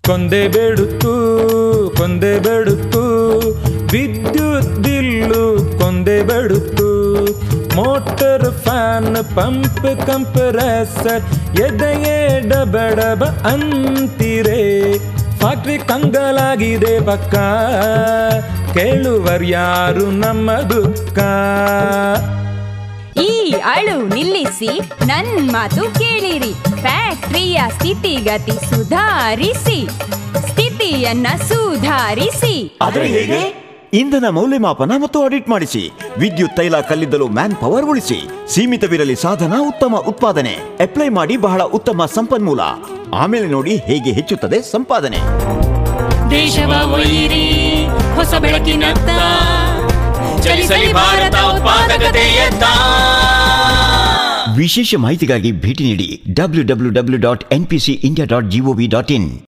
ಕೊಂದೆ ವಿದ್ಯುತ್ ಬಿಲ್ಲು ಕೊಂದೆ motor fan pump compressor ಎದೆಯೇ ಡಬಡಬ ಅಂತಿರೆ ಫ್ಯಾಕ್ಟ್ರಿ ಕಂಗಲಾಗಿದೆ ಪಕ್ಕ ಕೇಳುವರ್ಯಾರು ನಮ್ಮ ದುಃಖ ಈ ಅಳು ನಿಲ್ಲಿಸಿ ನನ್ ಮಾತು ಕೇಳಿರಿ ಫ್ಯಾಕ್ಟ್ರಿಯ ಸ್ಥಿತಿಗತಿ ಸುಧಾರಿಸಿ ಸ್ಥಿತಿಯನ್ನ ಸುಧಾರಿಸಿ ಆದರೆ ಹೇಗೆ ಇಂಧನ ಮೌಲ್ಯಮಾಪನ ಮತ್ತು ಆಡಿಟ್ ಮಾಡಿಸಿ ವಿದ್ಯುತ್ ತೈಲ ಕಲ್ಲಿದ್ದಲು ಮ್ಯಾನ್ ಪವರ್ ಉಳಿಸಿ ಸೀಮಿತವಿರಲಿ ಸಾಧನ ಉತ್ತಮ ಉತ್ಪಾದನೆ ಅಪ್ಲೈ ಮಾಡಿ ಬಹಳ ಉತ್ತಮ ಸಂಪನ್ಮೂಲ ಆಮೇಲೆ ನೋಡಿ ಹೇಗೆ ಹೆಚ್ಚುತ್ತದೆ ಸಂಪಾದನೆ ದೇಶವ ಒಯ್ಯಿರಿ ಹೊಸ ಬೆಳಕಿನತ್ತ ಚಲಿಸಲಿ ಭಾರತ ಉತ್ಪಾದಕತೆಯತ್ತ ವಿಶೇಷ ಮಾಹಿತಿಗಾಗಿ ಭೇಟಿ ನೀಡಿ www.npcindia.gov.in